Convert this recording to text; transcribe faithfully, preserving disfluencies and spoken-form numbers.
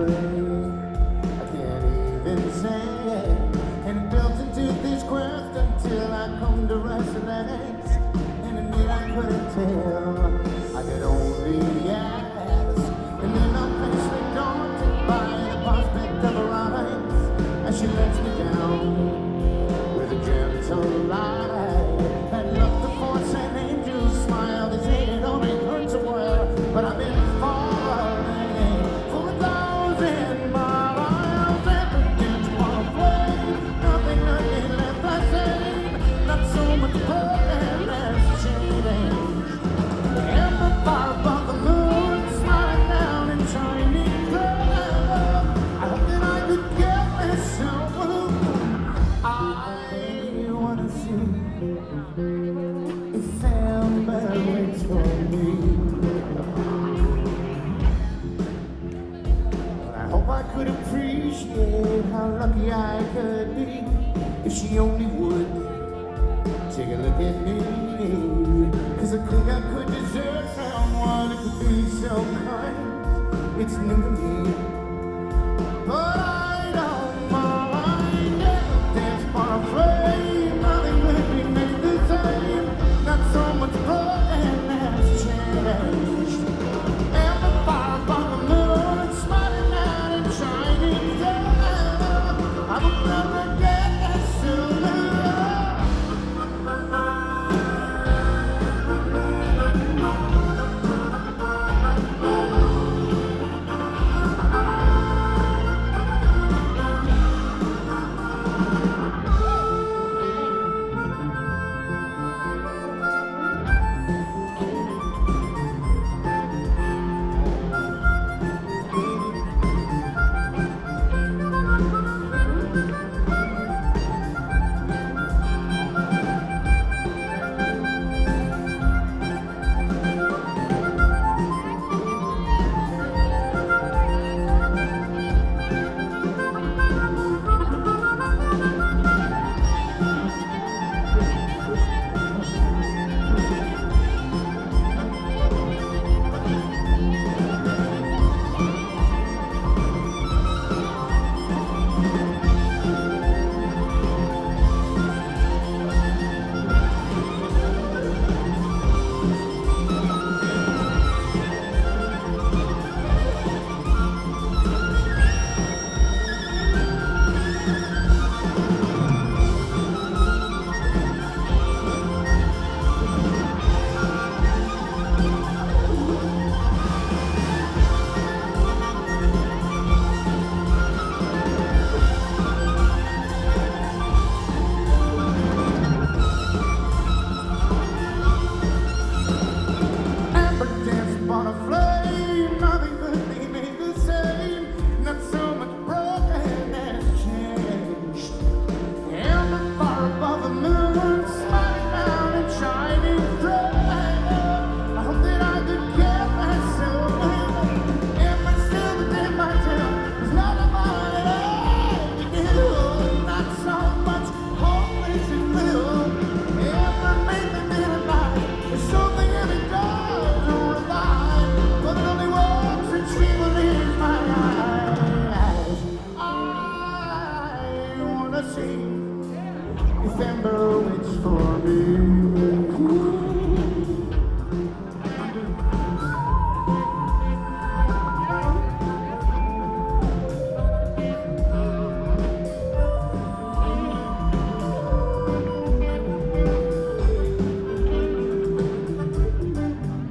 way. I can't even say it. And it built into this quest until I come to resonance. And admit I couldn't tell. I could only ask. And then I'm patiently daunted by the prospect of her eyes as she lets me down with a gentle lie. And look, the force and angels smile. They say it only hurts a while, but I've been falling for a thousand miles. Everything's one way, nothing, nothing left the same. Not so much burden as change. The empire above the moon, smiling down and shining clear. I hope that I could get this over. I wanna see if Amber waits for me. I hope I could appreciate how lucky I could be if she only would take a look at me. Cause I think I could deserve someone who could be so kind. It's new to me.